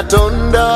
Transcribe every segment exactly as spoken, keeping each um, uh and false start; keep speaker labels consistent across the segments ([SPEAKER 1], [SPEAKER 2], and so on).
[SPEAKER 1] Katonda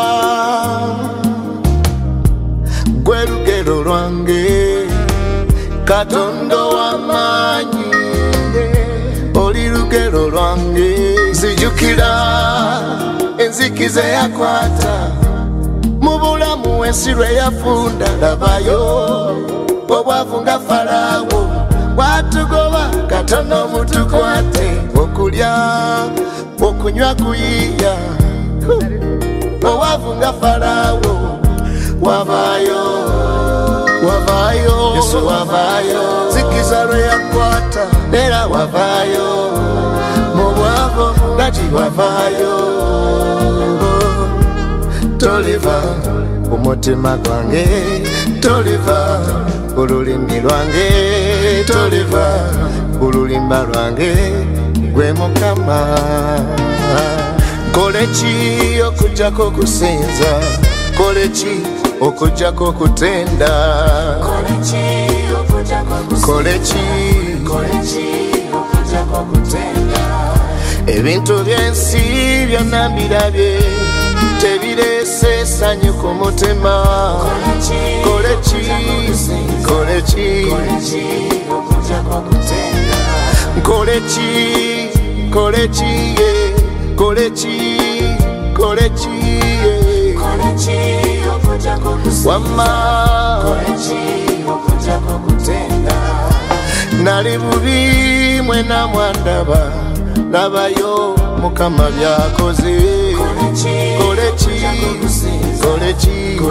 [SPEAKER 1] gwe lugero lwange, Katonda w'amaanyi oli lugero lwange. Nzijukira enzikiza yakwata mu bulamu ensi lwe yafunda. Labayo obwavu nga Falaawo bwatugoba, katono mutukwate. Okulya okunywa kuyiya, obwavu nga Falaawo wavaayo, wavaayo, Yesu wavaayo. Nzikiza lwe yakwata era wavaayo, mu bwavu ngati wavaayo. Toliva umutima gwange, toliva olulimi lwange, toliva olulimba lwange, gwe Mukama. Koleki okujjako kusinza, koleki okujjako kutenda, koleki okujjako kutenda. Ebintu by'ensi byonna mbirabye, tebireese essanyu ku mutima. Koleki, koleki, koleki, koleki, koleki, koleki, wamma nali bubi mwena mwandaba, labayo Mukama byakoze. Koleki, koleki,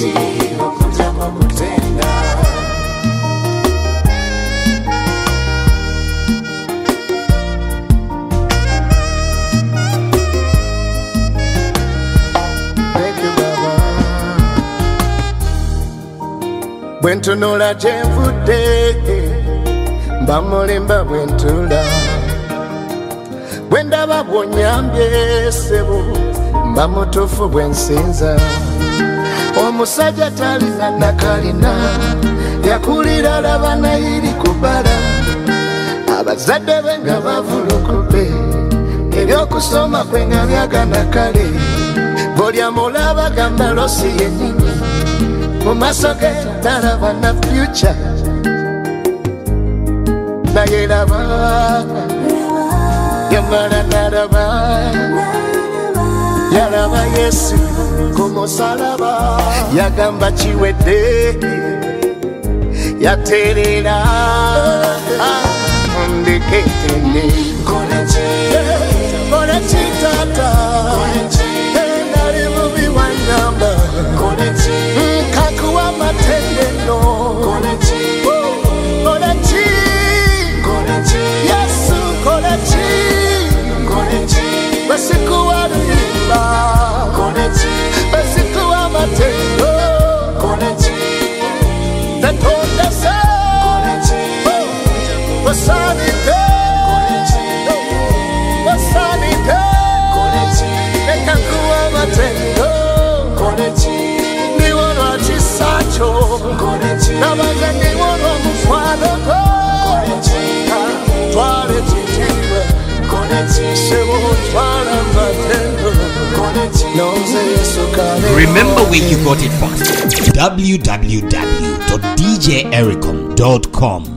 [SPEAKER 1] bwentunula gye nvudde mba mulimba bwentula, bwendaba bwonyambye ssebo mba mutuufu bwensinza. Omusajja talina nakalina, yakulira laba nayiri kubala, abazadde be nga bavulukube, ebyokusoma kwe nga byagana kale. Bw'olya mulaba gamba losi yennyini, mu maaso ge talaba na future, naye laba yamala nalaba, yalaba Yesu ku musalaba, yagamba kiwedde, yateerera ondeketende. Koleki, koleki taata, nali bubi wanyamba, nkakuwa matendeno. Koleki, Yesu koleki, basikuwa lulimba, basikuwa matendo. Tatonda se wasanite, wasanite, nekakuwa matendo. Niwona chisacho, nabaga niwona mufano. Twale chitiwe, sebo twala matendo. Nonze Yesu kale.
[SPEAKER 2] Remember where you got it from. w w w dot d j ericom dot com